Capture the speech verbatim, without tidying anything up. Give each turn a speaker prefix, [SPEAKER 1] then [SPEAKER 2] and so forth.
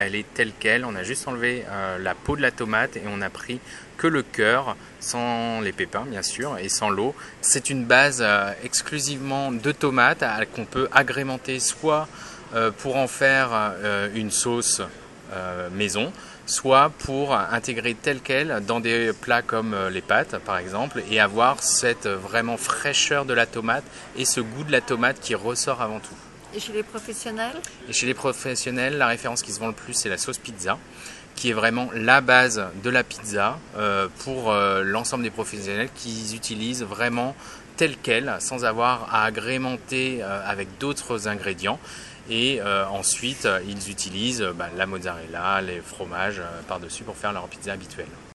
[SPEAKER 1] Elle est telle quelle, on a juste enlevé euh, la peau de la tomate et on a pris que le cœur, sans les pépins bien sûr, et sans l'eau. C'est une base euh, exclusivement de tomates euh, qu'on peut agrémenter soit euh, pour en faire euh, une sauce euh, maison, soit pour intégrer telle quelle dans des plats comme euh, les pâtes par exemple, et avoir cette euh, vraiment fraîcheur de la tomate et ce goût de la tomate qui ressort avant tout.
[SPEAKER 2] Et chez les professionnels?
[SPEAKER 1] Et chez les professionnels, la référence qui se vend le plus, c'est la sauce pizza, qui est vraiment la base de la pizza euh, pour euh, l'ensemble des professionnels qui utilisent vraiment telle quelle, sans avoir à agrémenter euh, avec d'autres ingrédients. Et euh, ensuite, ils utilisent bah, la mozzarella, les fromages euh, par-dessus pour faire leur pizza habituelle.